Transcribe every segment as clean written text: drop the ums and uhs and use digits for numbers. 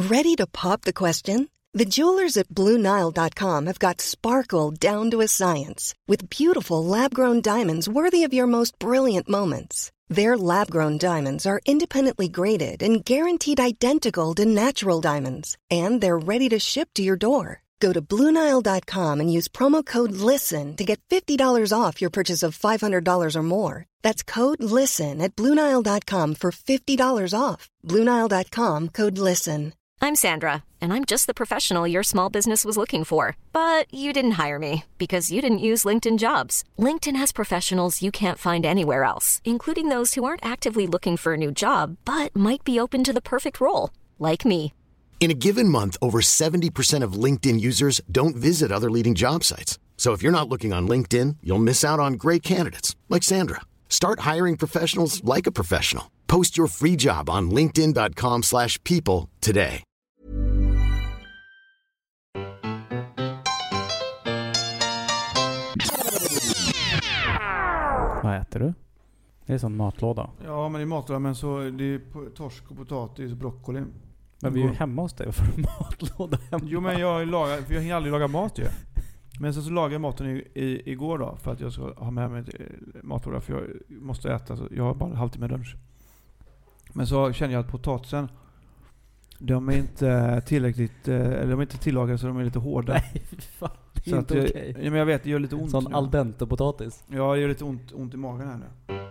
Ready to pop the question? The jewelers at BlueNile.com have got sparkle down to a science with beautiful lab-grown diamonds worthy of your most brilliant moments. Their lab-grown diamonds are independently graded and guaranteed identical to natural diamonds, and they're ready to ship to your door. Go to BlueNile.com and use promo code LISTEN to get $50 off your purchase of $500 or more. That's code LISTEN at BlueNile.com for $50 off. BlueNile.com, code LISTEN. I'm Sandra, and I'm just the professional your small business was looking for. But you didn't hire me because you didn't use LinkedIn Jobs. LinkedIn has professionals you can't find anywhere else, including those who aren't actively looking for a new job, but might be open to the perfect role, like me. In a given month, over 70% of LinkedIn users don't visit other leading job sites. So if you're not looking on LinkedIn, you'll miss out on great candidates like Sandra. Start hiring professionals like a professional. Post your free job on linkedin.com/people today. Vad äter du? Det är sån matlåda. Ja, men det är matlåda, men så det är torsk och potatis och broccoli. Men vi är ju hemma hos dig för matlåda hemma. Jo, men jag hinner aldrig laga mat ju. Men så lagade jag maten igår då för att jag ska ha med mig matlåda, för jag måste äta, så jag har bara en halvtimme lunch. Men så känner jag att potatisen, de är inte tillräckligt, eller de är inte tillagade, så de är lite hårda. Nej, fan, det är så inte okej. Ja, men jag vet, det gör lite ont. Sån al dente potatis. Ja, det gör lite ont i magen här nu.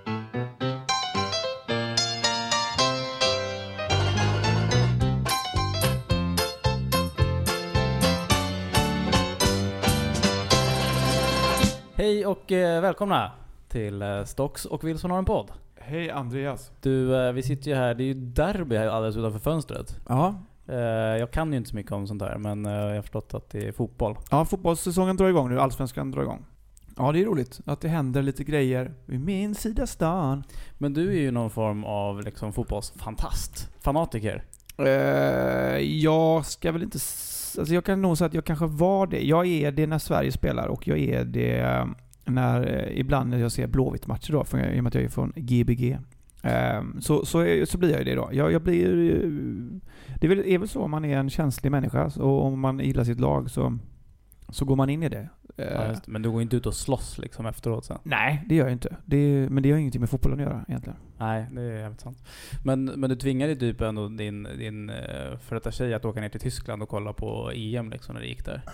Hej och välkomna till Stocks och Wilson har en podd. Hej Andreas. Du, vi sitter ju här, det är ju derby här alldeles utanför fönstret. Ja. Jag kan ju inte så mycket om sånt där, men jag har förstått att det är fotboll. Ja, fotbollssäsongen drar igång nu, allsvenskan drar igång. Ja, det är roligt att det händer lite grejer vid min sida stan. Men du är ju någon form av liksom fotbollsfantast, fanatiker. Jag ska väl inte... Alltså jag kan nog säga att jag kanske var det. Jag är det när Sverige spelar, och jag är det när ibland när jag ser Blåvitt-matcher då, för i och med att jag är från GBG. Så blir jag det då. Jag blir... Det är väl så om man är en känslig människa, och om man gillar sitt lag så går man in i det. Ja, men du går inte ut och slåss liksom efteråt sen? Nej, det gör jag inte. Men det har ingenting med fotbollen att göra egentligen. Nej, det är jävligt sant. Men du tvingade typ ändå din för detta tjej att åka ner till Tyskland och kolla på EM liksom när det gick där.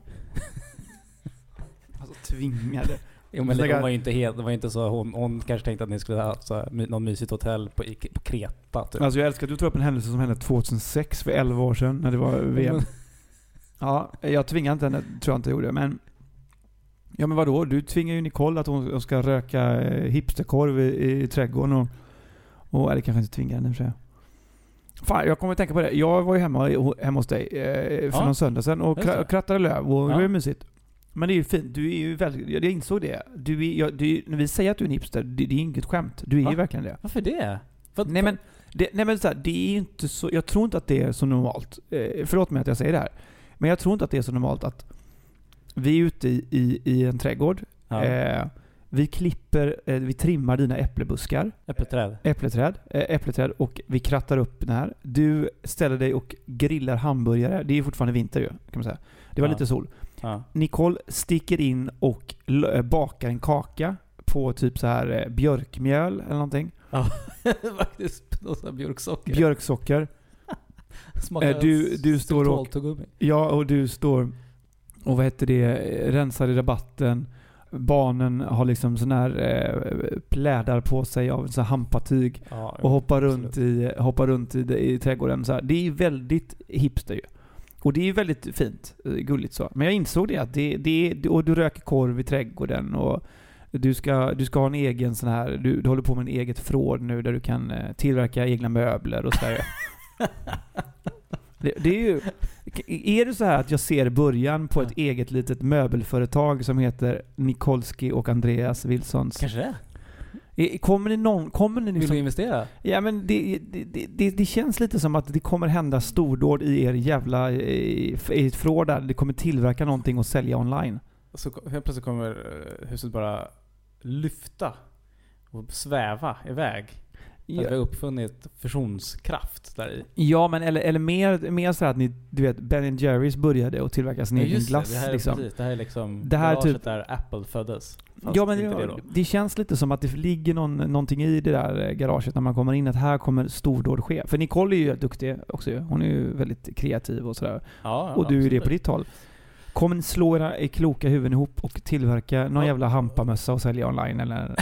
Alltså tvingade. Jo, men det var ju inte helt, det var inte så hon kanske tänkte att ni skulle ha så någon mysigt hotell på Kreta typ. Alltså jag älskar att du tar upp en händelse som hände 2006 för 11 år sedan när det var VM. Ja, jag tvingade inte henne, tror jag inte gjorde, men ja, men vadå? Du tvingar ju Nicole att hon ska röka hipsterkorv i trädgården och eller kanske inte tvinga henne för. Fan, jag kommer att tänka på det. Jag var ju hemma hos dig för någon söndag sedan och krattade löv, och det var ju mysigt. Men det är ju fint. Du är ju väldigt, jag insåg det. När vi säger att du är en hipster, det är inget skämt. Du är ju verkligen det. Varför det? Nej men så här, det är inte så, jag tror inte att det är så normalt. Förlåt mig att jag säger det här. Men jag tror inte att det är så normalt att vi är ute i en trädgård. Ja. Vi trimmar dina äpplebuskar. Äppleträd. Och vi krattar upp den här. Du ställer dig och grillar hamburgare. Det är fortfarande vinter ju, kan man säga. Det var lite sol. Ja. Nicole sticker in och bakar en kaka på typ så här björkmjöl eller någonting. Ja, faktiskt. Björksocker. Du står och... Ja, och du står och rensar i rabatten. Barnen har liksom sån här plädar på sig av så här hampatyg och hoppar runt i trädgården så här. Det är väldigt hipster ju. Och det är väldigt fint, gulligt så. Men jag insåg det att och du röker korv i trädgården, och du ska ha en egen sån här, du håller på med en eget förråd nu där du kan tillverka egna möbler och så där. Det är ju... Är det så här att jag ser början på ett eget litet möbelföretag som heter Nikolski och Andreas Wilsons? Kanske det. Kommer ni Vill du investera? Ja, men det känns lite som att det kommer hända stordåd i er jävla i ett förråd där det kommer tillverka någonting och sälja online. Så helt plötsligt kommer huset bara lyfta och sväva iväg. Att vi har uppfunnit fusionskraft där i. Ja, men eller mer så att ni, du vet, Ben & Jerry's började att tillverka sin egen glass. Det här är liksom. precis, det här är liksom det här garaget typ, där Apple föddes. Ja, men det känns lite som att det ligger någonting i det där garaget när man kommer in, att här kommer stordåd ske. För Nicole är ju duktig också. Hon är ju väldigt kreativ och sådär. Ja, och du är absolut. det på ditt håll. Kommer ni slå era kloka huvuden ihop och tillverka någon jävla hampamössa och sälja online eller...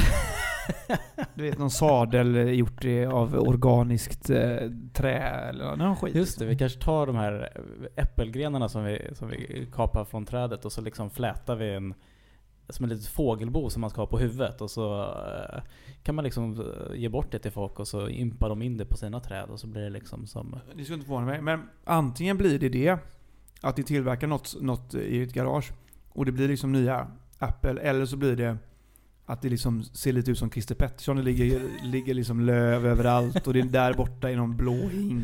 Du vet, någon sadel gjort av organiskt trä eller någon skit. Just det, vi kanske tar de här äppelgrenarna som vi kapar från trädet och så liksom flätar vi som ett litet fågelbo som man ska ha på huvudet och så kan man liksom ge bort det till folk och så impar de in det på sina träd och så blir det liksom som... Det ska inte förvåna mig, men antingen blir det att ni tillverkar något i ett garage och det blir liksom nya Apple, eller så blir det att det liksom ser lite ut som Christer Pettersson. Det ligger liksom löv överallt och det är där borta i någon blå hink.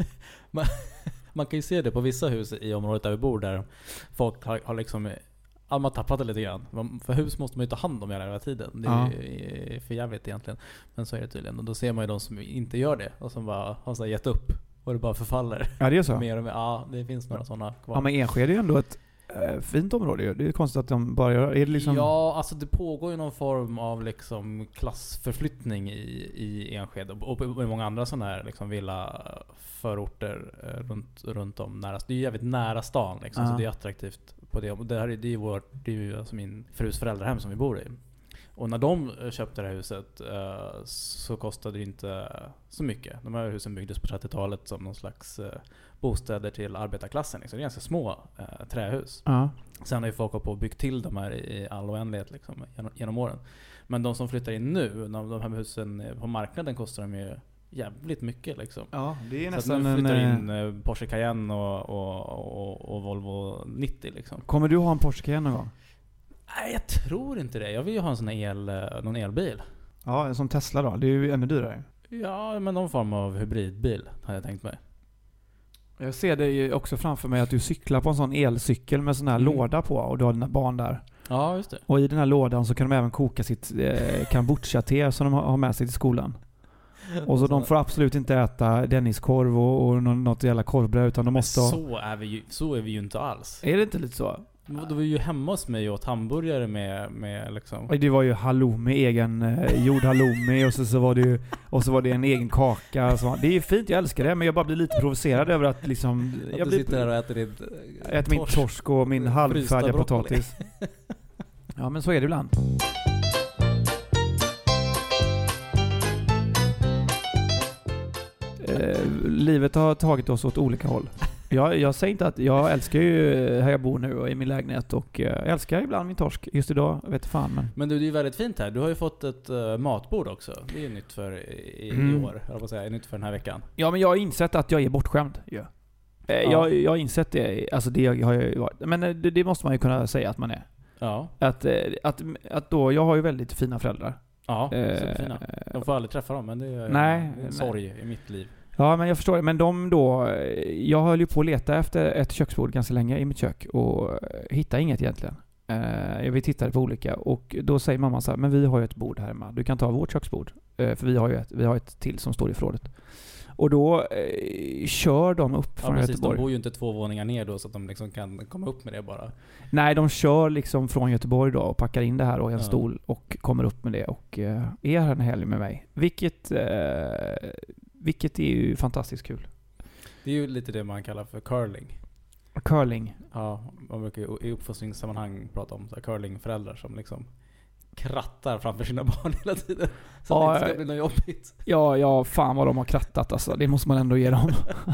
Man kan ju se det på vissa hus i området där vi bor där folk har liksom... Ja, man tappat det lite grann. För hus måste man ju ta hand om hela tiden. Det är för jävligt egentligen. Men så är det tydligen. Och då ser man ju de som inte gör det och som bara har så gett upp. Och det bara förfaller. Ja, det är så. Mer och mer. Ja, det finns några sådana kvar. Ja, men Enskede är ju ändå ett fint område. Det är konstigt att de bara gör... Är det liksom... Ja, alltså det pågår ju någon form av liksom klassförflyttning i Enskede och i många andra sådana här liksom villaförorter runt om nära. Det är ju jävligt nära stan liksom, så det är attraktivt på det. Och det är ju alltså min frus föräldrahem som vi bor i. Och när de köpte det här huset så kostade det inte så mycket. De här husen byggdes på 30-talet som någon slags bostäder till arbetarklassen. Liksom. Det är ganska små trähus. Sen har ju folk på och byggt till de här i all oändlighet liksom, genom åren. Men de som flyttar in nu, de här husen på marknaden kostar de ju jävligt mycket liksom. Ja, det är så nästan nu flyttar in Porsche Cayenne och Volvo 90 liksom. Kommer du ha en Porsche Cayenne någon gång? Nej, jag tror inte det. Jag vill ju ha en sån här någon elbil. Ja, som Tesla då. Det är ju ännu dyrare. Ja, men någon form av hybridbil har jag tänkt mig. Jag ser det ju också framför mig att du cyklar på en sån elcykel med sån här låda på och du har dina barn där. Ja, just det. Och i den här lådan så kan de även koka sitt kombucha-te som de har med sig till skolan. Och så de får absolut inte äta Denniskorv och något jävla korvbröd utan de måste ha... Så är vi ju inte alls. Är det inte lite så? Du var ju hemma hos mig och åt hamburgare med liksom... Det var ju halloumi, egen gjord halloumi och så var det en egen kaka. Så. Det är fint, jag älskar det, men jag bara blir lite provocerad över att liksom... Att du sitter där och äter min torsk och min halvfärdiga potatis. Ja, men så är det ibland. Livet har tagit oss åt olika håll. Jag säger inte att jag älskar ju här jag bor nu och i min lägenhet och jag älskar ibland min torsk. Just idag, vet fan. Men du, det är ju väldigt fint här. Du har ju fått ett matbord också. Det är ju nytt för i år, jag vill säga, nytt för den här veckan. Ja, men jag har insett att jag är bortskämd. Ja. Jag har insett det, alltså det har jag ju varit. Men det måste man ju kunna säga att man är. Ja. Att då, jag har ju väldigt fina föräldrar. Ja, superfina. De får aldrig träffa dem, men det är en sorg i mitt liv. Ja, men jag förstår det. Men jag höll ju på att leta efter ett köksbord ganska länge i mitt kök och hittade inget egentligen. Vi tittade på olika och då säger mamma så här, men vi har ju ett bord här hemma. Du kan ta vårt köksbord. För vi har ett till som står i förrådet. Och då kör de upp från Göteborg. De bor ju inte 2 våningar ner då så att de liksom kan komma upp med det bara. Nej, de kör liksom från Göteborg då och packar in det här och en stol och kommer upp med det och är här en helg med mig. Vilket är ju fantastiskt kul. Det är ju lite det man kallar för curling. Curling? Ja, man brukar i uppfostringssammanhang prata om så här curlingföräldrar som liksom krattar framför sina barn hela tiden. Så att det inte ska bli något jobbigt. Ja, fan vad de har krattat alltså. Det måste man ändå ge dem.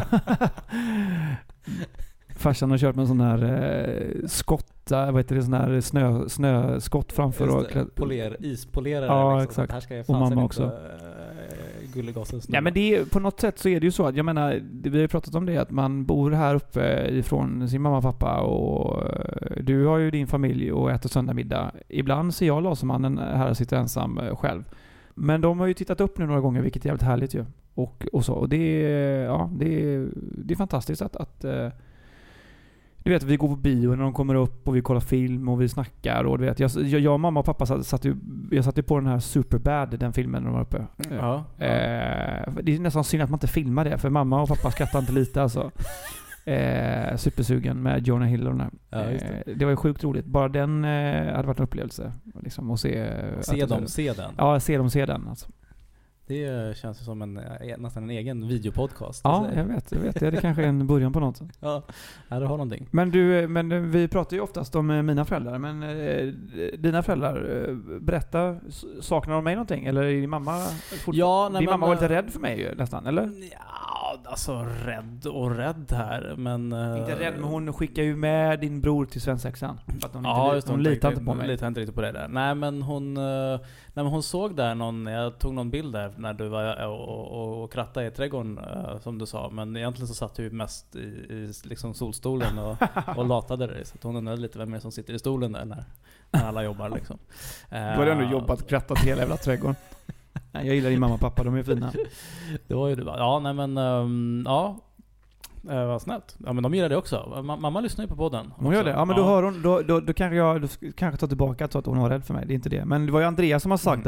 Farsan har kört med en sån här skotta, vad heter det, sån här snöskott framför och ispolerare. Ja, liksom. Exakt. Här ska jag och mamma också. Gullegasen snurra. Ja, men det är, på något sätt så är det ju så att, jag menar, vi har ju pratat om det, att man bor här uppe ifrån sin mamma och pappa och du har ju din familj och äter söndagmiddag. Ibland ser jag Lasermannen här och sitter ensam själv. Men de har ju tittat upp nu några gånger, vilket är jävligt härligt ju. Och så. Och det är fantastiskt att Du vet, vi går på bio när de kommer upp och vi kollar film och vi snackar och du vet, jag mamma och pappa satt ju på den här Superbad, den filmen när de var uppe. Ja. Det är nästan synd att man inte filmar det, för mamma och pappa skrattar inte lite alltså. Supersugen med Jonah Hill och den här. Det var ju sjukt roligt. Bara den hade varit en upplevelse liksom, att se den. Ja, se den alltså. Det känns ju som nästan en egen videopodcast. Ja, jag vet. Det är kanske en början på något. Ja, det har någonting. Men vi pratar ju oftast om mina föräldrar. Men dina föräldrar, berätta, saknar de mig någonting? Eller är din mamma din mamma var lite rädd för mig nästan, eller? Ja, alltså rädd här. Men inte rädd, men hon skickar ju med din bror till svensexan. För att hon litar inte på mig. Litar inte riktigt på det där. Nej, men hon såg där jag tog någon bild där när du var och krattade i trädgården, som du sa. Men egentligen så satt du mest i liksom solstolen och latade dig. Så hon undrade lite vem är det som sitter i stolen där när alla jobbar liksom. Du har ändå jobbat, krattat hela jävla trädgården. Nej, jag gillar din mamma och pappa, de är fina. Det var ju du. Ja, nej men vad snällt. Ja, men de gillar det också. Mamma lyssnar ju på podden. Hon gör det. Ja, men då hör hon, då kanske jag kanske tar tillbaka att hon var rädd för mig. Det är inte det. Men det var ju Andreas som har sagt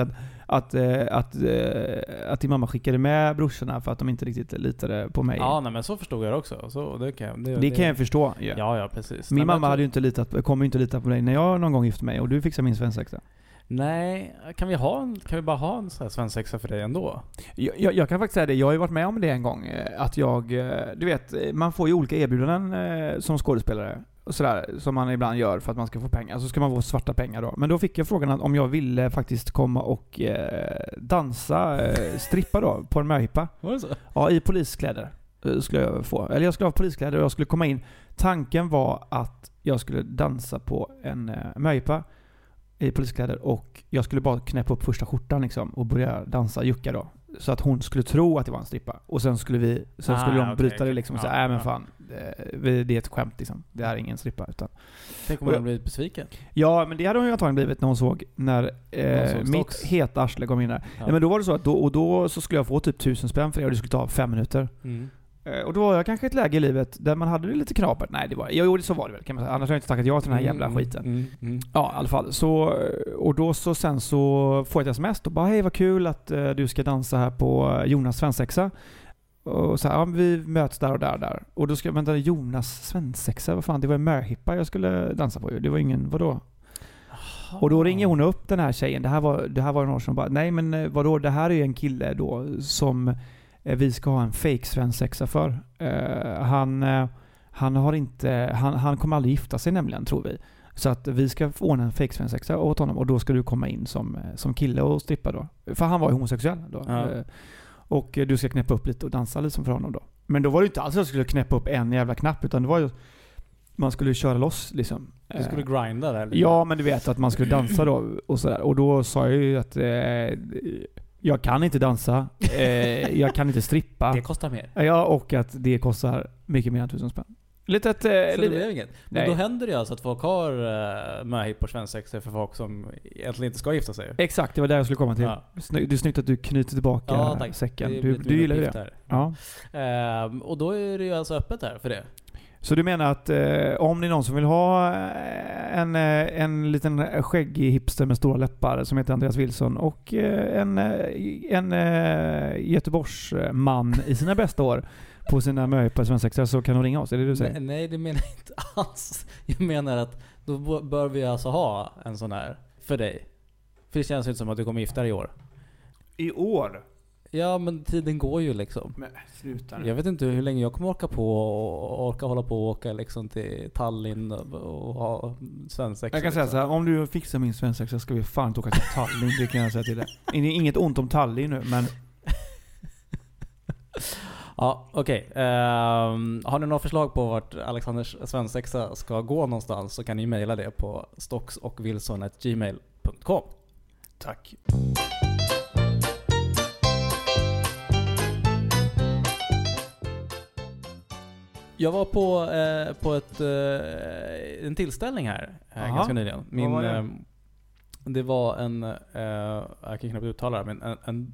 att din mamma skickade med brorsorna för att de inte riktigt litade på mig. Ja, nej, men så förstod jag det också. Så det kan jag förstå. Ja, precis. Min mamma hade ju inte kommer ju inte lita på dig när jag någon gång gifte mig och du fixar min svensexa. Nej, kan vi bara ha en sån här svensexa för dig ändå? Jag kan faktiskt säga det. Jag har ju varit med om det en gång. Att du vet, man får ju olika erbjudanden som skådespelare. Och sådär, som man ibland gör för att man ska få pengar. Så ska man få svarta pengar då. Men då fick jag frågan om jag ville faktiskt komma och dansa, strippa då, på en möhippa. Var det så? Ja, i poliskläder skulle jag få. Eller jag skulle ha poliskläder och jag skulle komma in. Tanken var att jag skulle dansa på en möhippa i poliskläder och jag skulle bara knäppa upp första skjortan liksom och börja dansa jucka då, så att hon skulle tro att det var en strippa och sen skulle de bryta det liksom och säga men fan, det är ett skämt liksom, det är ingen strippa utan. Tänk om hon hade blivit besviken. Ja, men det hade hon ju antagligen blivit när hon såg när mitt heta arsle kom in där. Ja. Nej, men då var det så att då så skulle jag få typ 1000 spänn för det och det skulle ta 5 minuter. Och då var jag kanske i ett läge i livet där man hade det lite knapert. Nej, så var det väl, kan man säga. Annars har jag inte tackat ja till den här jävla skiten. Ja, i alla fall. Sen så får jag ett sms och bara, hej vad kul att du ska dansa här på Jonas svensexa. Och så här, vi möts där och där. Och då ska jag vänta, Jonas svensexa, vad fan, det var en möhippa jag skulle dansa på. Det var ingen, vadå? Och då ringer hon upp den här tjejen. Det här var en år som bara, nej men vadå, det här är ju en kille då som vi ska ha en fake svensexa för. Han kommer aldrig gifta sig nämligen, tror vi. Så att vi ska få ordna en fake svensexa åt honom och då ska du komma in som kille och strippa då. För han var ju homosexuell då. Ja. Och du ska knäppa upp lite och dansa liksom för honom då. Men då var det inte alls att jag skulle knäppa upp en jävla knapp, utan det var ju man skulle köra loss liksom. Du skulle grinda där? Eller? Ja, men du vet att man skulle dansa då och sådär. Och då sa jag ju att jag kan inte dansa, jag kan inte strippa. Det kostar mer. Ja, och att det kostar mycket mer än 1000 spänn. Så det blev inget. Men då händer det alltså att folk har möhippor svensexor för folk som egentligen inte ska gifta sig. Exakt, det var där jag skulle komma till. Ja. Det är snyggt att du knyter tillbaka säcken. Du gillar ju det. Ja. Och då är det ju alltså öppet här för det. Så du menar att om det är någon som vill ha en liten skäggig hipster med stora läppar som heter Andreas Wilson och en Göteborgsman i sina bästa år på sina möhippa svensexa, så kan de ringa oss, är det du säger? Nej, det menar jag inte alls. Jag menar att då bör vi alltså ha en sån här för dig. För det känns inte som att du kommer gifta dig i år. I år? Ja, men tiden går ju liksom. Men sluta nu. Jag vet inte hur länge jag kommer orka hålla på och åka liksom till Tallinn och ha svensexa. Jag kan säga så här, om du fixar min svensexa ska vi fan inte åka till Tallinn, det kan jag säga till dig. Inget ont om Tallinn nu, men ja, okej. Har ni några förslag på vart Alexanders svensexa ska gå någonstans, så kan ni mejla det på stocksochwilson@gmail.com. Tack. Jag var på en tillställning här ganska nyligen. Det var jag kan knappt uttala det, men en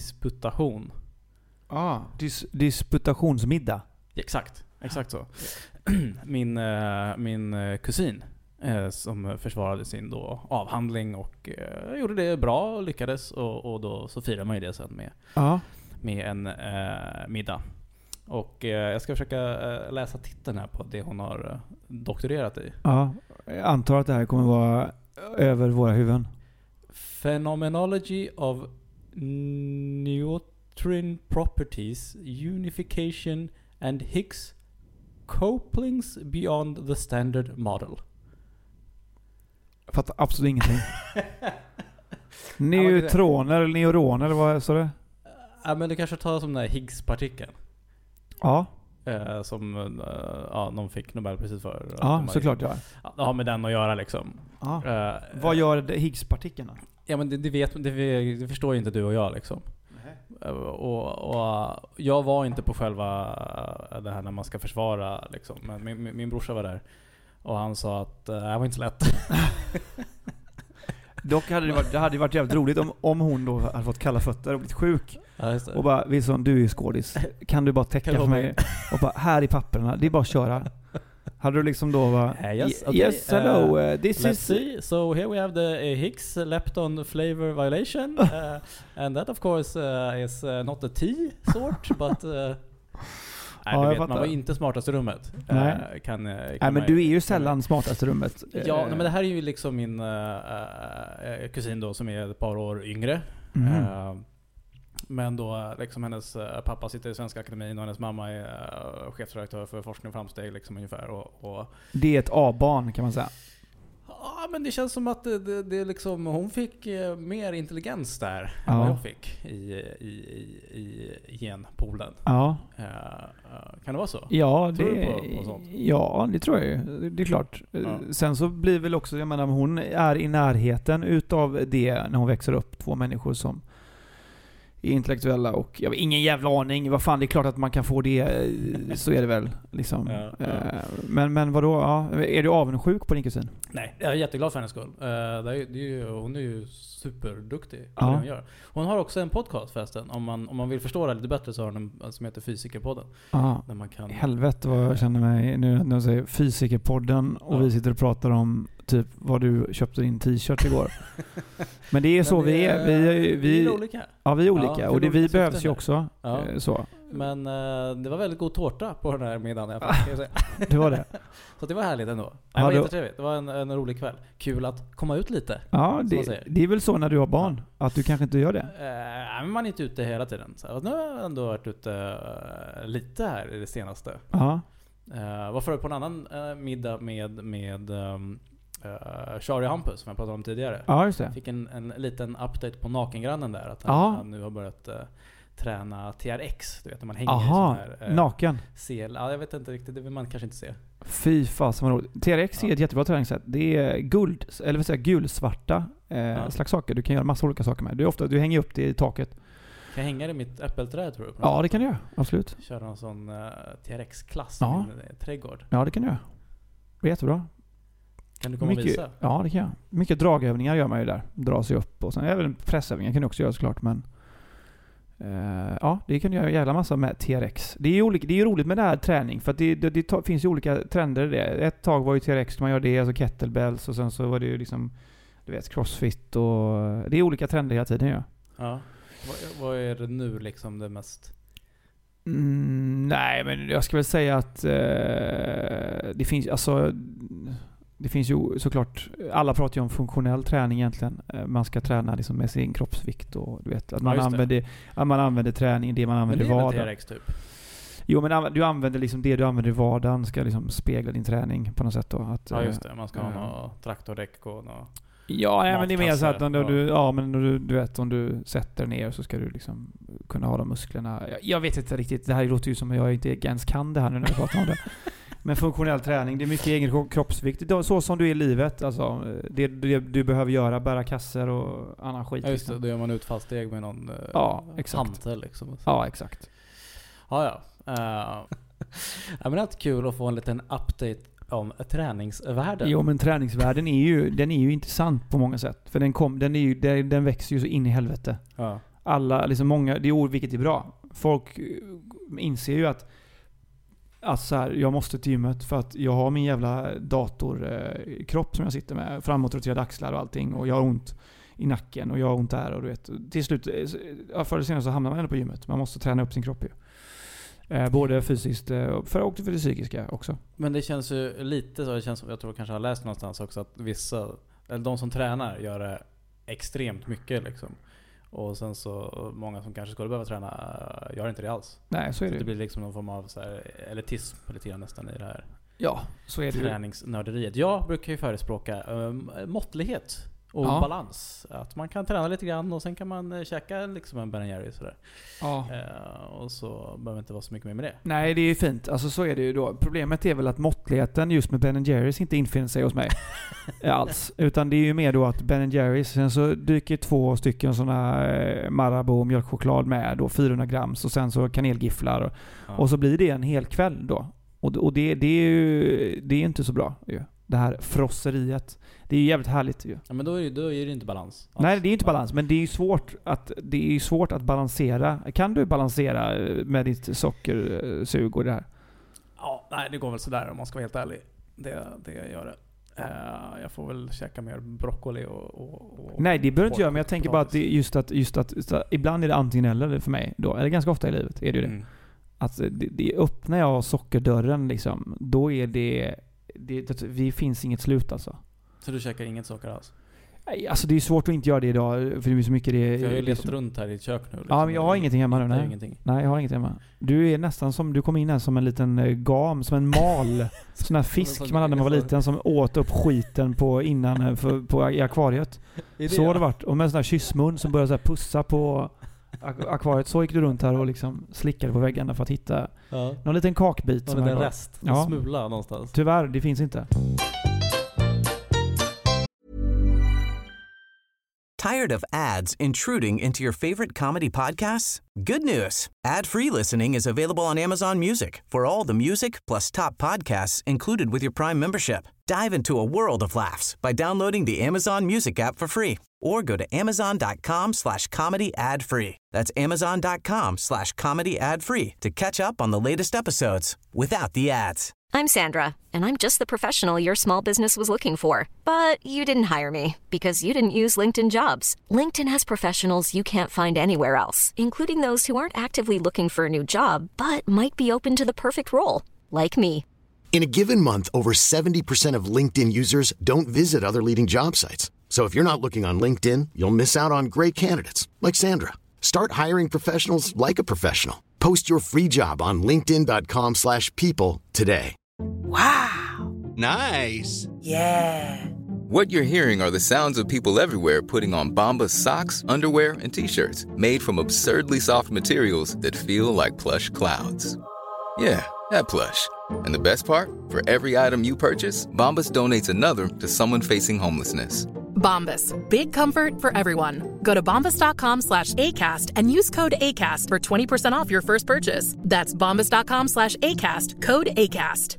doktorsdisputation. Disputationsmiddag. Exakt så. min kusin som försvarade sin då avhandling och gjorde det bra och lyckades, och då så firade man ju det sen med en middag. Och jag ska försöka läsa titeln här på det hon har doktorerat i. Ja, jag antar att det här kommer vara över våra huvuden. Phenomenology of neutron properties, unification and Higgs couplings beyond the standard model. Jag fattar absolut ingenting. Neutroner eller neuroner eller vad sa du? Ja, men det kanske talas om den här Higgs-partikeln. Ja. Som de fick Nobelpriset för. Ja, såklart ja. Det har med den att göra liksom. Vad gör Higgs-partikeln då? Ja, men det förstår ju inte du och jag liksom. Och jag var inte på själva det här när man ska försvara liksom. Men min brorsa var där. Och han sa att det var inte så lätt. Dock hade det hade varit jävligt roligt om hon då hade fått kalla fötter och blivit sjuk. Ja, just det. Och bara, Wilson, du är skådis. Kan du bara täcka för mig? Och bara, här i papperna, det är bara att köra. Hade du liksom då bara, yes, okay. Yes, hello, this let's is... see. So here we have the Higgs lepton flavor violation. And that of course is not a tea sort, but... Nej, man var inte smartast i rummet. Nej, men du är ju sällan smartast i rummet. Ja, men det här är ju liksom min kusin då som är ett par år yngre. Men då liksom hennes pappa sitter i Svenska Akademin och hennes mamma är chefredaktör för forskning och framsteg liksom ungefär. Och det är ett A-barn kan man säga. Ja, men det känns som att det liksom, hon fick mer intelligens där än vad jag fick i genpoolen. Ja. Kan det vara så? Ja, tror du på sånt? Ja, det tror jag ju. Det är klart. Ja. Sen så blir väl också, jag menar, hon är i närheten utav det när hon växer upp, två människor som är intellektuella och jag har ingen jävla aning. Vad fan, det är klart att man kan få det. Så är det väl liksom. Men vadå? Ja, är du avundsjuk på din kusin? Nej, jag är jätteglad för hennes skull. Hon är ju superduktig på det hon gör. Hon har också en podcast förresten. Om man vill förstå det lite bättre så har hon en som heter Fysikerpodden. Där man kan... Helvete vad jag känner mig nu när jag säger Fysikerpodden och vi sitter och pratar om typ vad du köpte din t-shirt igår. Men det är så vi är. Vi är olika. Ja, vi är olika. Ja, och vi behövs ju också. Ja. Så. Men det var väldigt god tårta på den här middagen. Jag fick, säga. Det var det. Så det var härligt ändå. Det var jättetrevligt. Det var en rolig kväll. Kul att komma ut lite. Ja, det är väl så när du har barn. Att du kanske inte gör det. Men man är inte ute hela tiden. Så nu har jag ändå varit ute lite här i det senaste. Ja. Var förut på en annan middag med Shari Hampus som jag pratade om tidigare. Ja, just det. Fick en liten update på nakengrannen där. Att han nu har börjat träna TRX. Du vet när man hänger sån här, naken. Jag vet inte riktigt. Det vill man kanske inte se. Fy fasen vad roligt. TRX är ett jättebra träningssätt. Det är guld, eller vad säger gulsvarta slags saker. Du kan göra massa olika saker med. Du hänger upp det i taket. Kan jag hänga det i mitt äppelträd tror du? Ja, det kan du göra. Absolut. Köra en sån TRX-klass i min trädgård. Ja, det kan du göra. Det är jättebra. Kan du komma och visa? Ja, det kan jag. Mycket dragövningar gör man ju där. Dra sig upp. Och sen även pressövningar kan du också göra såklart. Men det kan du göra en jävla massa med TRX. Det är ju roligt med det här träning. För att det finns ju olika trender i det. Ett tag var ju TRX, man gör det, alltså kettlebells. Och sen så var det ju liksom, du vet, crossfit. Och det är olika trender hela tiden ju. Ja. Vad är det nu liksom det mest... Nej, men jag ska väl säga att det finns ju såklart, alla pratar ju om funktionell träning egentligen. Man ska träna liksom med sin kroppsvikt och du vet att man använder träning, det man använder i vardagen. Men det är TRX typ? Jo, men du använder liksom det du använder i vardagen ska liksom spegla din träning på något sätt då. Att, ja, just det. Man ska ha något traktordäck och något. Ja, men det är mer så att du vet, om du sätter ner så ska du liksom kunna ha de musklerna. Jag vet inte riktigt, det här låter ju som att jag inte ens kan det här nu när jag pratar om det. Men funktionell träning, det är mycket egen kroppsvikt. Det är så som du är i livet. Alltså, det du behöver göra, bära kasser och annan skit. Ja, just det. Då gör man utfallssteg med någon hantel liksom. Ja, exakt. Ja. Men det är kul att få en liten update om träningsvärlden. Jo, men träningsvärlden är ju intressant på många sätt. För den växer ju så in i helvete. Ja. Alla, liksom många, det är vilket är bra. Folk inser ju att Alltså så här, jag måste till gymmet för att jag har min jävla datorkropp som jag sitter med. Framåtroterade axlar och allting. Och jag har ont i nacken och jag har ont där. Och du vet, till slut, förr eller senare så hamnar man ändå på gymmet. Man måste träna upp sin kropp ju. Både fysiskt och för det psykiska också. Men det känns ju lite så, det känns, jag tror jag kanske har läst någonstans också att vissa, eller de som tränar gör det extremt mycket liksom. Och sen så många som kanske skulle behöva träna gör inte det alls. Nej, så är det. Det blir liksom någon form av så här elitism lite grann nästan i det här. Ja, så är det. Träningsnörderiet. Jag brukar ju förespråka måttlighet och balans. Att man kan träna lite grann och sen kan man käka liksom en Ben & Jerry sådär. Ja. Och så behöver inte vara så mycket mer med det. Nej, det är ju fint. Alltså så är det ju då. Problemet är väl att måttligheten just med Ben & Jerry's inte infinner sig hos mig alls. Utan det är ju mer då att Ben & Jerry's, sen så dyker 2 stycken sådana Marabou mjölkchoklad med då 400 gram och sen så kanelgifflar och så blir det en hel kväll då. Och det är ju det är inte så bra ju. Det här frosseriet. Det är ju jävligt härligt ju. Ja, men då är det inte balans. Alltså. Nej, det är inte balans, men det är ju svårt att balansera. Kan du balansera med ditt sockersug och det här? Ja, nej, det går väl sådär om man ska vara helt ärlig. Det gör det. Jag får väl käka mer broccoli och nej, det behöver inte göra, men jag tänker bara att det är just att ibland är det antingen eller för mig då, eller ganska ofta i livet är det ju det. Att det öppnar jag sockerdörren liksom, då är det finns inget slut alltså. Så du käkar inget socker alls? Alltså det är svårt att inte göra det idag, för det är så mycket det. För jag har ju letat runt här i ett kök nu. Liksom. Ja, men jag har ingenting hemma nu. Nej, jag har ingenting hemma. Du är nästan som, du kom in här som en liten gam, som en mal. Sån här fisk man hade när man var liten som åt upp skiten i akvariet. Så har det varit. Och med en sån här kyssmun som började så här pussa på akvariet. Så gick du runt här och liksom slickade på väggarna för att hitta någon liten kakbit. Någon liten rest. Ja. Smula någonstans. Tyvärr, det finns inte. Tired of ads intruding into your favorite comedy podcasts? Good news. Ad-free listening is available on Amazon Music for all the music plus top podcasts included with your Prime membership. Dive into a world of laughs by downloading the Amazon Music app for free or go to amazon.com/comedy ad-free. That's amazon.com/comedy ad-free to catch up on the latest episodes without the ads. I'm Sandra, and I'm just the professional your small business was looking for. But you didn't hire me because you didn't use LinkedIn Jobs. LinkedIn has professionals you can't find anywhere else, including those who aren't actively looking for a new job, but might be open to the perfect role, like me. In a given month, over 70% of LinkedIn users don't visit other leading job sites. So if you're not looking on LinkedIn, you'll miss out on great candidates like Sandra. Start hiring professionals like a professional. Post your free job on linkedin.com/people today. Wow. Nice. Yeah. What you're hearing are the sounds of people everywhere putting on Bombas socks, underwear, and T-shirts made from absurdly soft materials that feel like plush clouds. Yeah, that plush. And the best part? For every item you purchase, Bombas donates another to someone facing homelessness. Bombas. Big comfort for everyone. Go to bombas.com/ACAST and use code ACAST for 20% off your first purchase. That's bombas.com/ACAST. Code ACAST.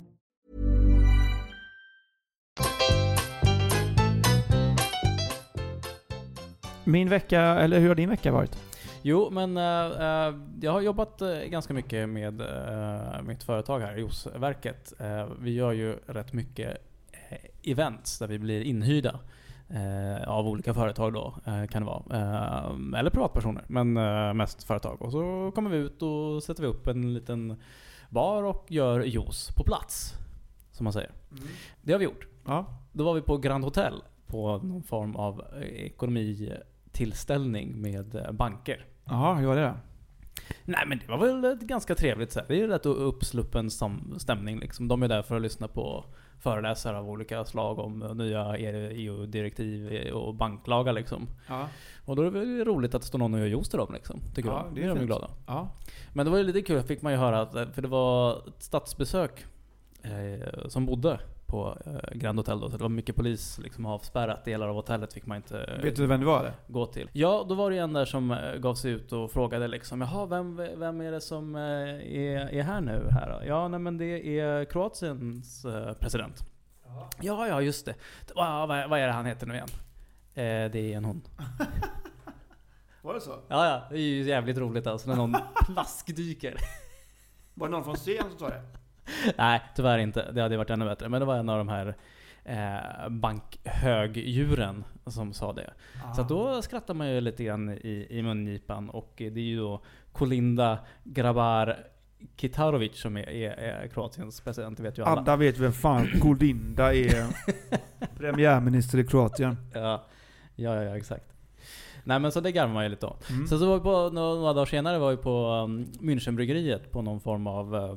Min vecka, eller hur har din vecka varit? Jo, men jag har jobbat ganska mycket med mitt företag här, Josverket. Vi gör ju rätt mycket events där vi blir inhyrda av olika företag då, kan det vara. Eller privatpersoner, men mest företag. Och så kommer vi ut och sätter vi upp en liten bar och gör juice på plats, som man säger. Det har vi gjort. Ja. Då var vi på Grand Hotel på någon form av ekonomitillställning med banker. Ja, hur var det då? Nej, men det var väl ett ganska trevligt sätt. Det är ju rätt uppsluppen stämning liksom. De är där för att lyssna på föreläsare av olika slag om nya EU-direktiv och banklagar liksom. Ja. Och då är det väl roligt att det står någon och gör juice till dem liksom, tycker jag. Det är de glada. Ja. Men det var ju lite kul, fick man ju höra att, för det var ett statsbesök som bodde på Grand Hotel då, så det var mycket polis liksom avspärrat, delar av hotellet fick man inte. Vet du vem det var det? Gå till. Ja, då var det en där som gav sig ut och frågade liksom, jaha, vem är det som är här nu här då? Ja, nej, men det är Kroatiens president. Ja, just det. Vad är det han heter nu igen? Det är en hon. Var det så? Ja, det är ju jävligt roligt alltså när någon plaskdyker. Var det någon från scen som sa det? Nej, tyvärr inte. Det hade varit ännu bättre. Men det var en av de här bankhögdjuren som sa det. Så då skrattar man ju lite grann i mungipan. Och det är ju då Kolinda Grabar-Kitarovic som är Kroatiens president, det vet ju alla. Alla vet vem fan Kolinda är. Premiärminister i Kroatien. Ja, exakt. Nej, men så det garvar man ju lite om. Så var vi på några dagar senare var vi på Münchenbryggeriet på någon form av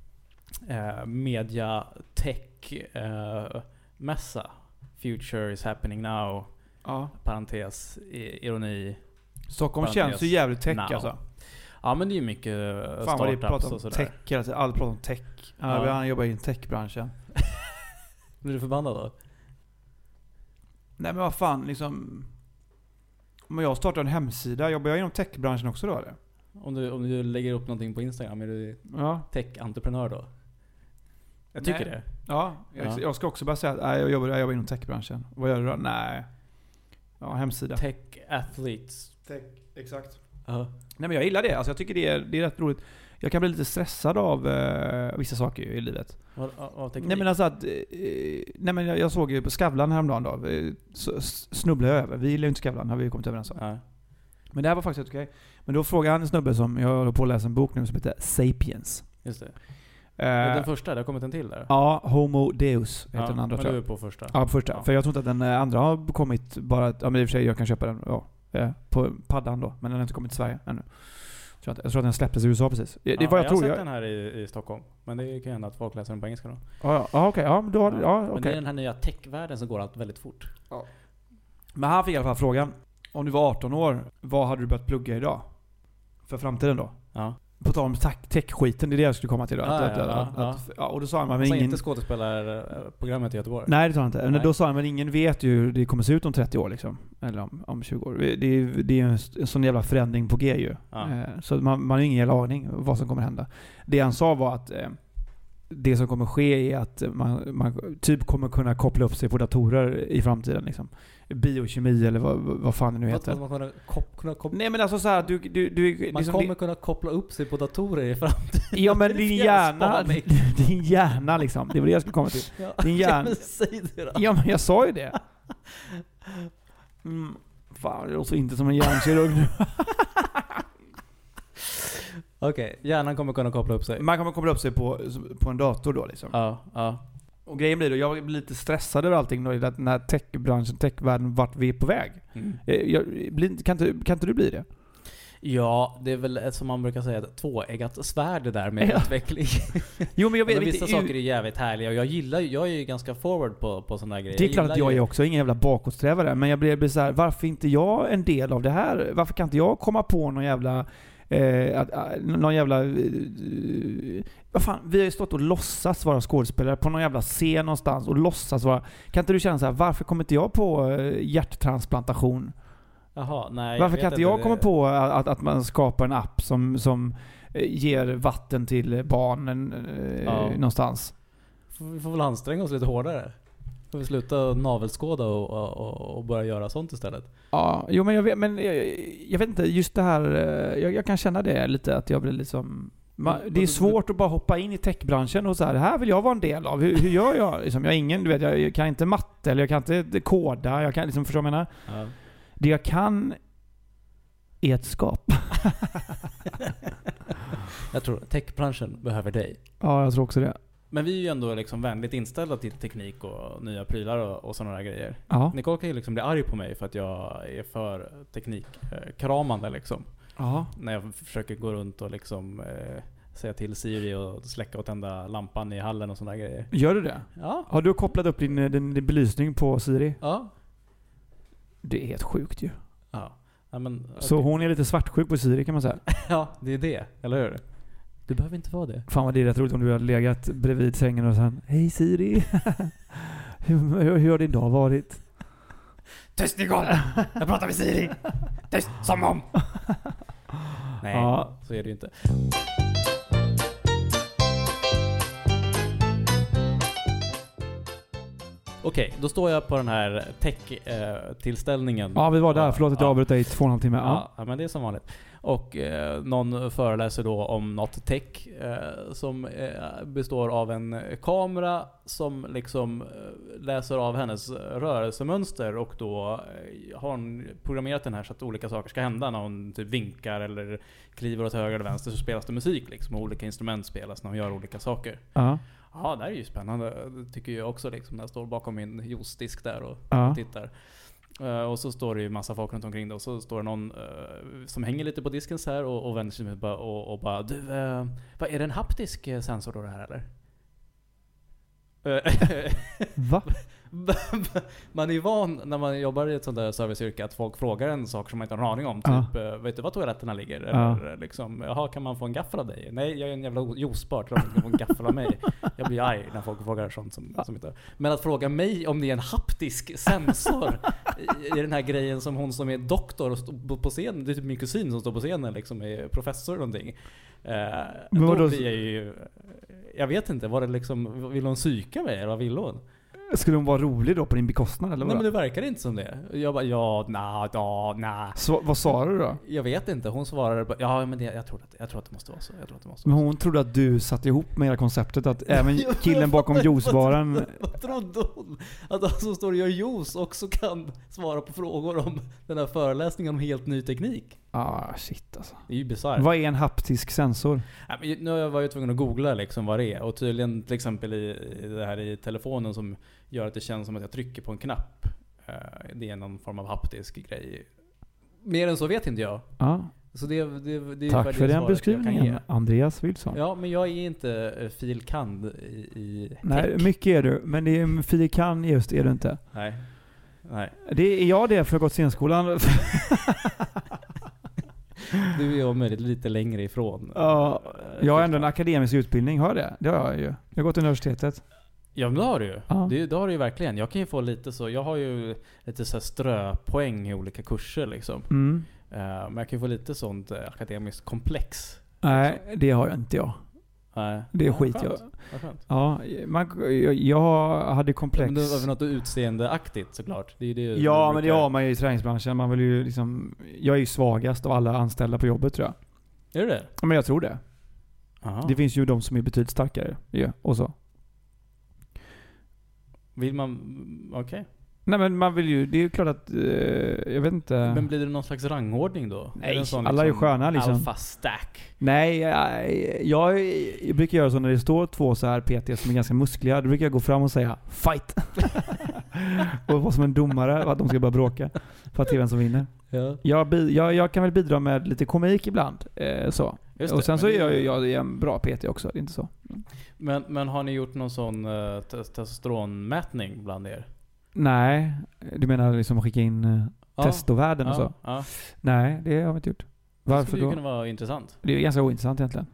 media tech mässa. Future is happening now. Parentes, ironi. Stockholm känns ju jävligt tech alltså. Ja, men det är ju mycket startups och sådär. Tech, alltså, alla pratar om tech. Han jobbar i techbranschen. Blir du förbannad då? Nej, men vad fan, liksom... Om jag startar en hemsida, jobbar jag inom techbranschen också då, eller? Om du lägger upp någonting på Instagram, är du tech-entreprenör då? Jag tycker det. Ja, jag ska också bara säga att jag jobbar inom techbranschen. Vad gör du då? Nej. Ja, hemsida. Tech athletes. Tech, exakt. Nej, men jag gillar det. Alltså, jag tycker det är rätt roligt. Jag kan bli lite stressad av vissa saker i livet. Nej, men alltså att... jag såg ju på Skavlan häromdagen då. Snubblade jag över. Vi gillar ju inte Skavlan, har vi kommit överens om. Men det här var faktiskt okej. Men då frågade han en snubbe som jag håller på att läsa en bok nu som heter Sapiens. Just det. Den första, det har kommit en till där. Ja, Homo Deus heter den andra, tror jag. Men du är på första. Ja, på första. Ja. För jag tror inte att den andra har kommit bara... Ja, men i och för sig jag kan köpa den på paddan då. Men den har inte kommit till Sverige ännu. Jag tror att den släpptes i USA precis. Det var jag tror har sett den här i Stockholm. Men det kan hända att folk läser den på engelska då. Okej. Ja, men då men det är den här nya techvärlden som går allt väldigt fort. Ja. Men han fick i alla fall frågan. Om du var 18 år, vad hade du börjat plugga idag? För framtiden då? Ja. På tal om tech-skiten, det är det jag skulle komma till då. Och då sa han... Men ingen... inte skådespelarprogrammet i Göteborg. Nej, det sa han inte. Men då sa han, men ingen vet ju hur det kommer se ut om 30 år liksom. Eller om 20 år. Det är en sån jävla förändring på G ju. Så man har ingen jävla aning vad som kommer hända. Det han sa var att det som kommer ske är att man typ kommer kunna koppla upp sig på datorer i framtiden liksom. Biokemi eller vad fan det nu heter. Nej, men alltså så här, du man liksom, kommer kunna koppla upp sig på datorer i framtiden. Ja, men din hjärna liksom. Det var det jag skulle komma till. Din hjärna. Säg det då. Ja, men jag sa ju det. Fan, det låter inte som en hjärnkirurg nu. Okej, hjärnan kommer kunna koppla upp sig. Man kommer koppla upp sig på en dator då liksom. Ja. Och grejen blir då, jag blir lite stressad över allting då, i den här techbranschen, techvärlden, vart vi är på väg. Kan inte du bli det? Ja, det är väl som man brukar säga, ett tvåeggat svärd det där med utveckling. Jo, men jag vet, vissa saker är jävligt härliga och jag är ju ganska forward på sådana här grejer. Det är klart att jag är också ingen jävla bakåtsträvare, men jag blir så här, varför inte jag en del av det här? Varför kan inte jag komma på någon jävla vad fan, vi har ju stått och låtsas vara skådespelare på någon jävla scen någonstans och låtsas vara... Kan inte du känna så här, varför kommer inte jag på hjärttransplantation? Jaha, nej. Varför kan inte jag komma på att man skapar en app som ger vatten till barnen någonstans? Vi får väl anstränga oss lite hårdare. Får vi sluta navelskåda och börja göra sånt istället? Ja, jo, men jag vet inte, just det här, jag kan känna det lite, att jag blir liksom... Det är svårt att bara hoppa in i techbranschen och så här vill jag vara en del av. Hur gör jag? Liksom, jag är ingen, du vet, jag kan inte matte eller jag kan inte koda, jag kan liksom, förstå vad jag menar. Ja. Det jag kan är ett skap. Jag tror techbranschen behöver dig. Ja, jag tror också det. Men vi är ju ändå liksom vänligt inställda till teknik och nya prylar och sådana där grejer. Ja. Nicole kan ju liksom bli arg på mig för att jag är för teknikkramande liksom. Ja. När jag försöker gå runt och liksom säga till Siri och släcka och tända lampan i hallen och sådana grejer. Gör du det? Ja. Har du kopplat upp din belysning på Siri? Ja. Det är helt sjukt ju. Ja. Men, okay. Så hon är lite svartsjuk på Siri, kan man säga. Ja, det är det. Eller hur? Du behöver inte vara det. Fan vad det är rätt roligt om du hade legat bredvid sängen och sen: hej Siri. hur har din dag varit? Tyst Nicole! Jag pratar med Siri! Tyst, som om! Nej, ja. Så är det ju inte. Okej, då står jag på den här tech-tillställningen. Ja, vi var där. Förlåt att jag avbröt dig i 2,5 timmar. Ja, men det är som vanligt. Och någon föreläser då om något tech som består av en kamera som liksom läser av hennes rörelsemönster, och då har hon programmerat den här så att olika saker ska hända. När hon typ vinkar eller kliver åt höger eller vänster så spelas det musik liksom, och olika instrument spelas när hon gör olika saker. Ja, det är ju spännande. Det tycker jag också liksom, när jag står bakom min juice-disk där och tittar. Och så står det ju massa folk runt omkring det, och så står det någon som hänger lite på disken så här och vänder sig och bara du, vad är det en haptisk sensor då det här eller? Va? Man är ju van när man jobbar i ett sånt där serviceyrke att folk frågar en sak som man inte har en aning om. Typ, vet du vad toaletterna ligger? Eller liksom, jaha, kan man få en gaffel av dig? Nej, jag är en jävla juicebart. Jag kan få en gaffel av mig. Jag blir arg när folk frågar sånt som inte. Men att fråga mig om det är en haptisk sensor i den här grejen som hon som är doktor och står på scenen, det är typ min kusin som står på scenen liksom, är professor eller någonting. Då blir jag ju... Jag vet inte, var det liksom, vill hon psyka mig eller vad vill hon? Skulle hon vara rolig då på din bekostnad eller vad? Nej, men det verkar inte som det. Jag bara, nej. Så vad sa du då? Jag vet inte. Hon svarade bara, ja men jag tror att det måste vara så. Men hon trodde att du satte ihop med hela konceptet att även killen bakom juicebaren... Vad trodde hon? Att de som står och gör juice också kan svara på frågor om den här föreläsningen om helt ny teknik. Shit alltså. Det är ju bizarrt. Vad är en haptisk sensor? Nu var jag tvungen att googla liksom vad det är. Och tydligen till exempel i det här i telefonen som gör att det känns som att jag trycker på en knapp. Det är någon form av haptisk grej. Mer än så vet inte jag. Så det tack för den beskrivningen, Andreas Wilson. Ja, men jag är inte filkand i tech. Nej, mycket är du. Men det är filkand just är du inte. Nej. Det är jag det för att gå till scenskolan. Du är om lite längre ifrån. Ja, jag har ändå en akademisk utbildning, har det? Det har jag ju. Jag har gått till universitetet. Ja, men det har du ju. Det har du ju verkligen. Jag kan ju få lite så. Jag har ju lite så här ströpoäng i olika kurser liksom. Men jag kan ju få lite sånt akademiskt komplex. Nej, det har jag inte jag. Nej. Det är skit jag. Ja, jag hade komplex. Men det var något utseendeaktigt såklart. Det är det men det har man ju i träningsbranschen. Man vill ju liksom, jag är ju svagast av alla anställda på jobbet tror jag. Är det? Ja, men jag tror det. Aha. Det finns ju de som är betydligt starkare. Ja, och så. Vill man... Okej. Nej, men man vill ju... Det är ju klart att... jag vet inte... Men blir det någon slags rangordning då? Nej, är sån, alla är ju sköna liksom. Alpha stack. Nej, jag brukar göra så när det står två så här PT som är ganska muskliga. Då brukar jag gå fram och säga fight. Och vara som en domare att de ska börja bråka. För att se vem som vinner. Ja. Jag kan väl bidra med lite komik ibland. Så. Och sen så är jag en bra PT också. Det är inte så. Men har ni gjort någon sån testosteronmätning bland er? Nej, du menar liksom att skicka in testovärden och så? Ja. Nej, det har vi inte gjort. Varför då? Det skulle ju kunna vara intressant. Det är ganska ointressant egentligen.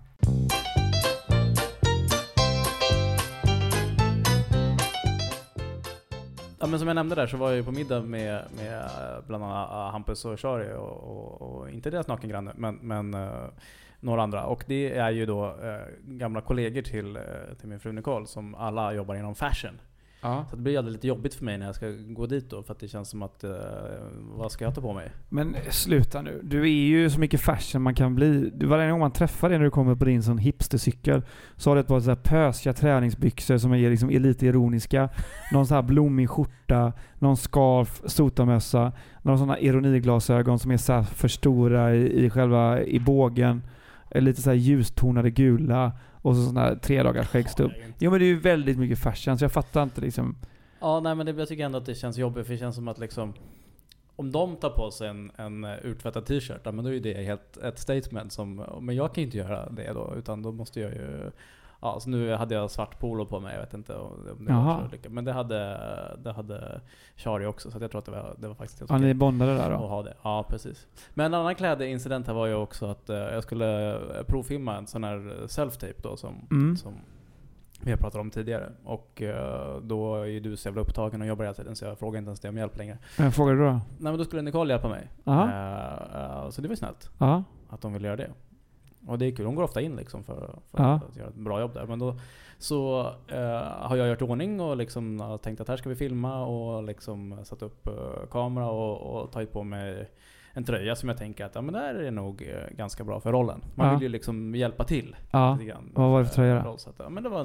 Ja, men som jag nämnde där så var jag ju på middag med bland annat Hampus och Shari och inte deras nakengranne men några andra. Och det är ju då gamla kollegor till min fru Nicole som alla jobbar inom fashion. Ja. Så det blir alldeles lite jobbigt för mig när jag ska gå dit då, för att det känns som att vad ska jag ta på mig? Men sluta nu. Du är ju så mycket fashion man kan bli. Varje gång man träffar dig när du kommer på din sån hipstercykel så har du ett par så här pösiga träningsbyxor som är liksom lite ironiska. Någon så här blommig skjorta, någon scarf, sotamössa, någon såna ironiglasögon som är så här för stora i bågen. Lite så här ljustonade gula. Och så sådana här 3 dagars skäggstubb. Jo, men det är ju väldigt mycket fashion, så jag fattar inte liksom. Ja, nej, men jag tycker ändå att det känns jobbigt. För det känns som att liksom, om de tar på sig en urtvättad t-shirt, men då är det helt ett statement som, men jag kan ju inte göra det då, utan då måste jag ju, ja, så nu hade jag svart polo på mig, jag vet inte om det var så lyckat. Men det hade Shari också, så jag tror att det var faktiskt helt okej. Ni bondade där då? Att ha det. Ja, precis. Men en annan klädincident här var ju också att jag skulle provfilma en sån här self-tape då som vi har pratat om tidigare. Och då är ju du så jävla upptagen och jobbar hela tiden, så jag frågar inte ens det om hjälp längre. Men frågar du då? Nej, men då skulle Nicole hjälpa mig. Så det var snällt att de ville göra det. Och det är kul. Hon går ofta in liksom för att göra ett bra jobb där. Men då så har jag gjort ordning och liksom tänkt att här ska vi filma och liksom satt upp kamera och tagit på mig en tröja som jag tänker att men det här är nog ganska bra för rollen. Man vill ju liksom hjälpa till lite grann. Vad var det för tröja då? Så att, men det var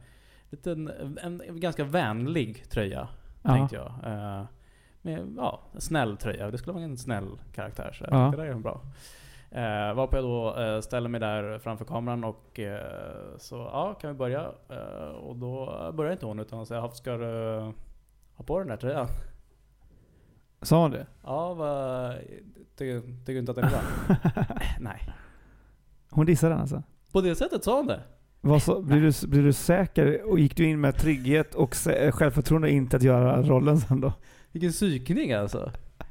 en ganska vänlig tröja, tänkte jag. Med, snäll tröja. Det skulle vara en snäll karaktär, så jag tyckte det är bra. Varpå jag då ställer mig där framför kameran och så kan vi börja. Och då börjar inte hon, utan hon säger, ska du ha på den där tröjan? Sa hon det? Ja, tycker du inte att den är bra? Nej. Hon dissade den alltså? På det sättet sa hon det. Blir du säker och gick du in med trygghet och självförtroende inte att göra rollen sen då? Vilken psykning alltså.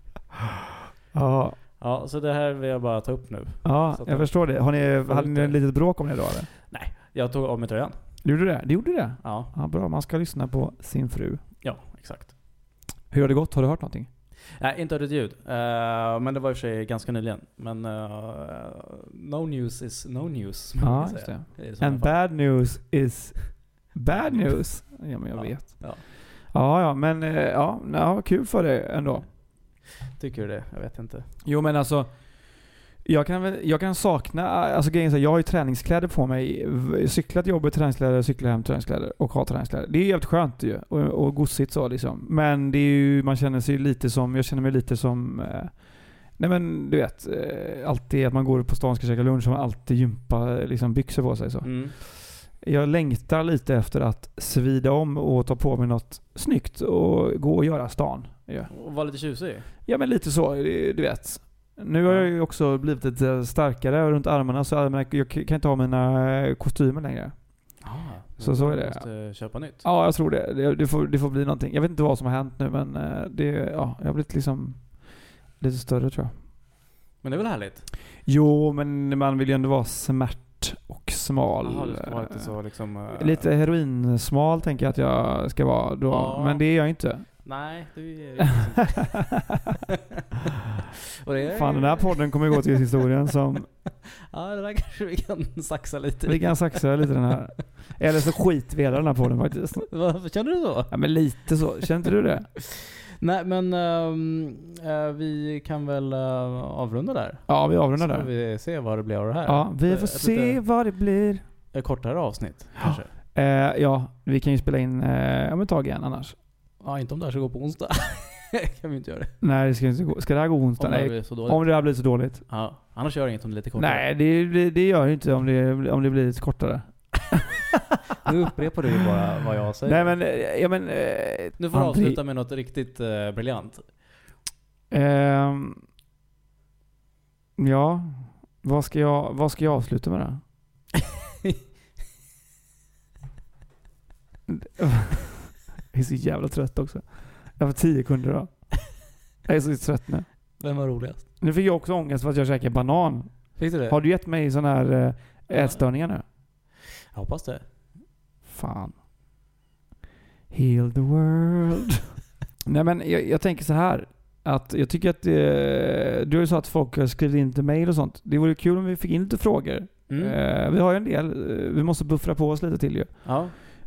Ja. Ja, så det här vill jag bara ta upp nu. Ja, jag förstår det. Hade ni ett litet bråk om det då eller? Nej, jag tog av mig tröjan. Gjorde du det? Du gjorde det? Ja. Bra, man ska lyssna på sin fru. Ja, exakt. Hur har det gått? Har du hört någonting? Nej, inte hört ett ljud. Men det var i och för sig ganska nyligen. Men no news is no news. Ja, just det. And bad news is bad news. Ja, men jag vet. Ja, men kul för det ändå. Tycker du det? Jag vet inte. Jo, men alltså jag kan sakna, alltså grejen är jag har ju träningskläder på mig. Cyklat jobbet, träningskläder, cykla hem, träningskläder och ha träningskläder. Det är jävligt skönt ju och gossigt så liksom. Men det är ju, man känner sig lite som, jag känner mig lite som nej men du vet, alltid att man går på stan och ska käka lunch och man alltid gympa liksom byxor på sig så. Jag längtar lite efter att svida om och ta på mig något snyggt och gå och göra stan. Ja. Och vara lite tjusig? Ja, men lite så, du vet. Nu har jag ju också blivit lite starkare runt armarna så jag kan inte ha mina kostymer längre. Så är det. Måste köpa nytt? Ja, jag tror det. Det får bli någonting. Jag vet inte vad som har hänt nu, men jag har blivit liksom lite större tror jag. Men det är väl härligt? Jo, men man vill ju ändå vara smärt och smal. Jaha, du ska vara lite så liksom... Lite heroinsmal tänker jag att jag ska vara då. Ja. Men det är jag inte. Nej, du är Fan, den här podden kommer gå till historien som... Ja, det där kanske vi kan saxa lite. Vi kan saxa lite den här. Eller så skit vi den här podden faktiskt. Varför känner du så? Ja, men lite så. Känner inte du det? Nej, men vi kan väl avrunda där. Ja, vi avrundar där. Så får vi se vad det blir av det här. Ja, vi får se vad det blir. Ett kortare avsnitt, kanske. Ja, vi kan ju spela in om ett tag igen annars. Ja, inte om det här ska gå på onsdag. Kan vi inte göra det. Nej, det ska inte gå. Ska det här gå onsdag? Om det här blir så dåligt. Ja, annars gör det inget om det är lite kortare. Nej, det gör det inte om det blir lite kortare. Nu upprepar du ju bara vad jag säger. Nej, men nu får du avsluta med något riktigt briljant. Ja, vad ska jag avsluta med då? Jag är så jävla trött också. Jag har 10 kunder då. Jag är så trött nu. Vem var roligast? Nu fick jag också ångest för att jag käkade banan. Fick du det? Har du gett mig sån här ätstörningar nu? Jag hoppas det. Fan. Heal the world. Nej, men jag tänker så här. Att jag tycker att du har ju sagt att folk har skrivit in till mail och sånt. Det vore kul om vi fick in lite frågor. Vi har ju en del. Vi måste buffra på oss lite till ju. Ja.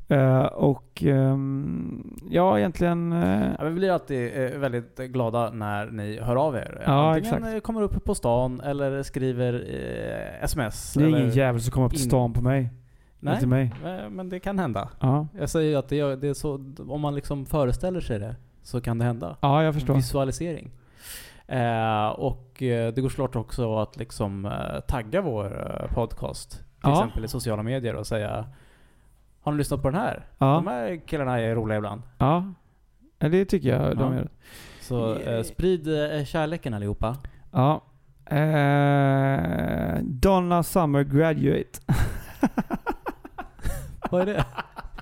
Egentligen... vi blir alltid väldigt glada när ni hör av er. Ja, antingen exakt. Kommer upp på stan eller skriver sms. Det är eller ingen jävel som kommer upp till stan på mig. Nej, till mig. Men det kan hända. Ja. Jag säger ju att det är så, om man liksom föreställer sig det så kan det hända. Ja, jag förstår. Visualisering. Det går såklart också att liksom tagga vår podcast. Till exempel i sociala medier och säga: har ni lyssnat på den här? Ja. De här killarna är roliga ibland. Ja, det tycker jag de gör. Så sprid kärleken allihopa. Ja. Donna Summer Graduate. Vad är det?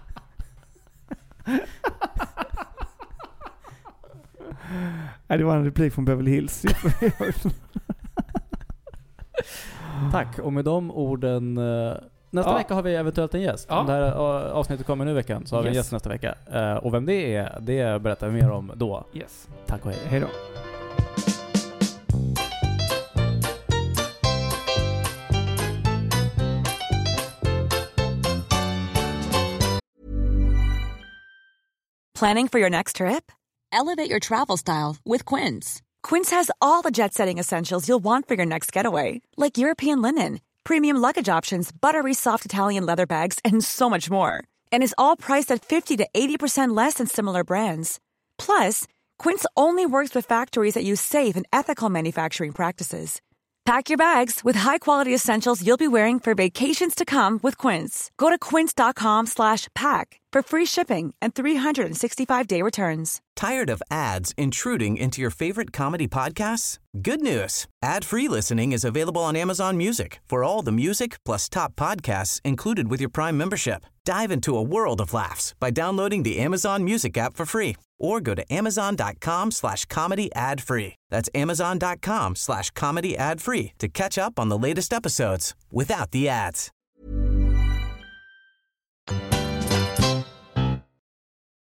Det var en replik från Beverly Hills. Tack. Och med de orden... Nästa vecka har vi eventuellt en gäst. Om det här avsnittet kommer nu i veckan så har vi en gäst nästa vecka. Och vem det är, det berättar vi mer om då. Yes. Tack och hej. Hej då. Planning for your next trip? Elevate your travel style with Quince. Quince has all the jet-setting essentials you'll want for your next getaway, like European linen, premium luggage options, buttery soft Italian leather bags, and so much more. And is all priced at 50 to 80% less than similar brands. Plus, Quince only works with factories that use safe and ethical manufacturing practices. Pack your bags with high-quality essentials you'll be wearing for vacations to come with Quince. Go to quince.com/pack for free shipping and 365-day returns. Tired of ads intruding into your favorite comedy podcasts? Good news. Ad-free listening is available on Amazon Music for all the music plus top podcasts included with your Prime membership. Dive into a world of laughs by downloading the Amazon Music app for free or go to amazon.com/comedy ad-free. That's amazon.com/comedy ad-free to catch up on the latest episodes without the ads.